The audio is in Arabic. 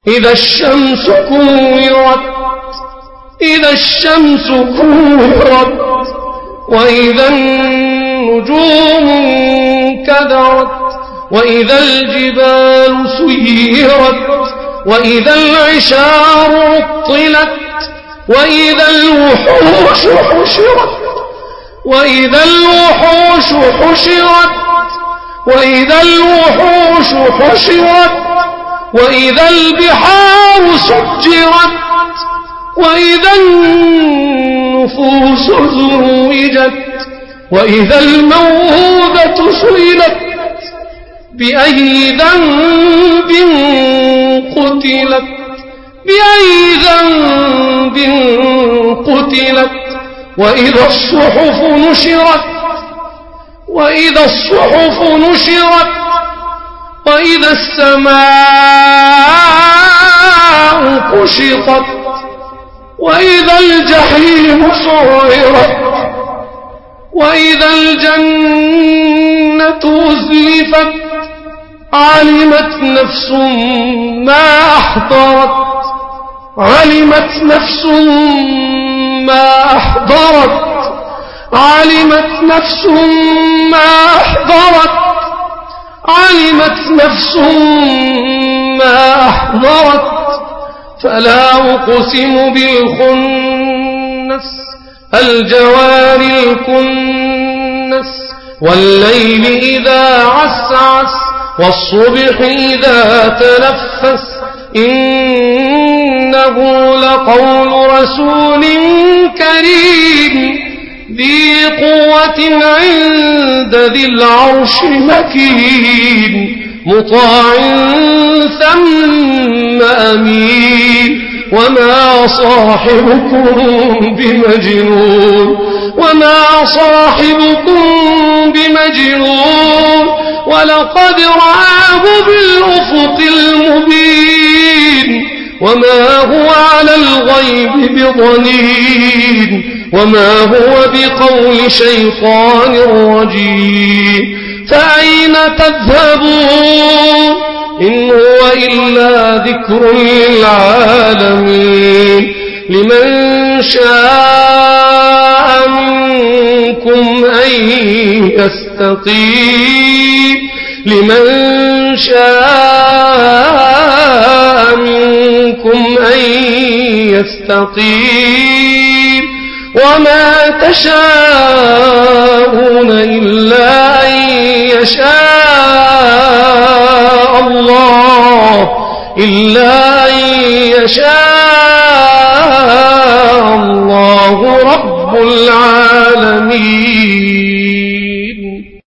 إذا الشمس كورت إذا الشمس كورت وإذا النجوم انكدرت وإذا الجبال سيرت وإذا العشار عطلت وإذا الوحوش حشرت وإذا الوحوش حشرت وإذا الوحوش حشرت وإذا البحار سجرت وإذا النفوس زوجت وإذا الموءودة سئلت بأي ذنب قتلت بأي ذنب قتلت وإذا الصحف نشرت وإذا الصحف نشرت وإذا السماء كشطت وإذا الجحيم سعرت وإذا الجنة أزلفت علمت نفس ما أحضرت علمت نفس ما أحضرت علمت نفس ما أحضرت علمت نفس ما أحضرت فلا أقسم بالخنس الجوار الكنس والليل إذا عسعس والصبح إذا تنفس إنه لقول رسول كريم ذي قوة عند ذي العرش مكين مطاع ثم أمين وما صاحبكم بمجنون وما صاحبكم بمجنون ولقد رآه بالأفق المبين وما هو على الغيب بضنين وما هو بقول شيطان رجيم فأين تذهبون إن هو إلا ذكر للعالمين لمن شاء منكم أن يستقيم لمن شاء منكم أن يستقيم وما تشاءون إلا أن يشاء الله إلا أن يشاء الله رب العالمين.